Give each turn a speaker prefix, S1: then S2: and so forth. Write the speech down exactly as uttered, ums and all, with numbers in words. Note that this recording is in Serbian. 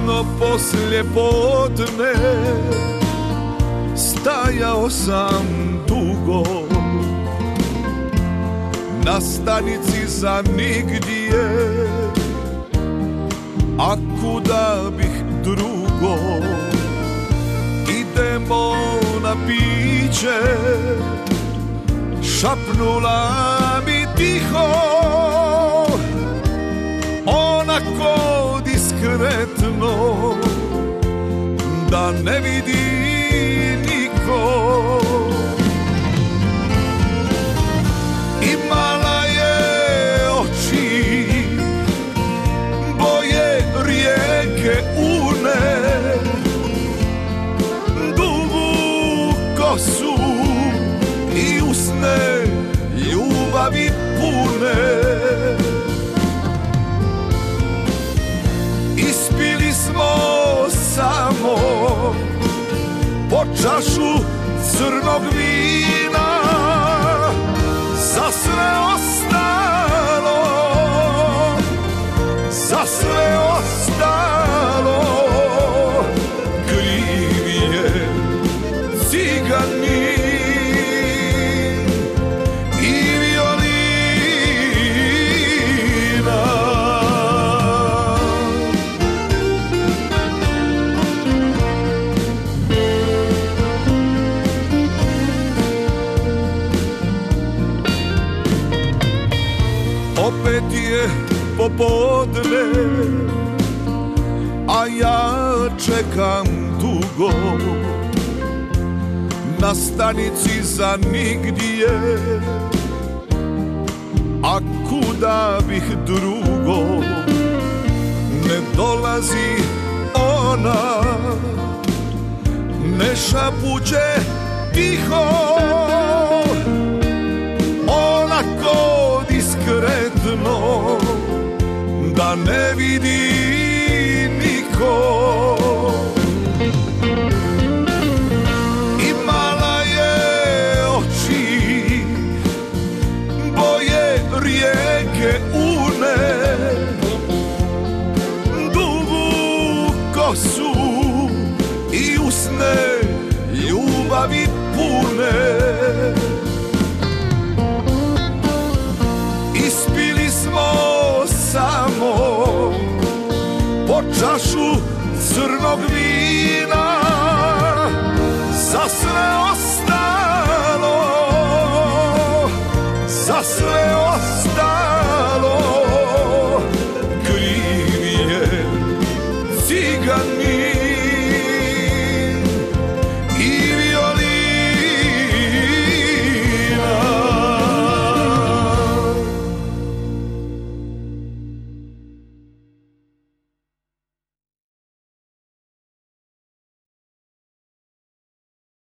S1: Kasno poslje podne stajao sam dugo na stanici za nigdje, a kuda bih drugo? Idemo na piće, šapnula mi tiho, onako diskretno da ne vidi niko. Imala je oči boje rijeke Une, dugu kosu i usne ljubavi pune. Ispili smo samo po čašu crnog vina, za sve ostalo, za sve ostalo kriv je ciganin i violina. Opet je popodne, a ja čekam dugo na stanici za nigdje, a kuda bih drugo? Ne dolazi ona, ne šapuće tiho, onako diskretno da ne vidi niko. Imala je oči boje rijeke Une, dugu kosu i usne ljubavi pune. Ispili smo samo po čašu crnog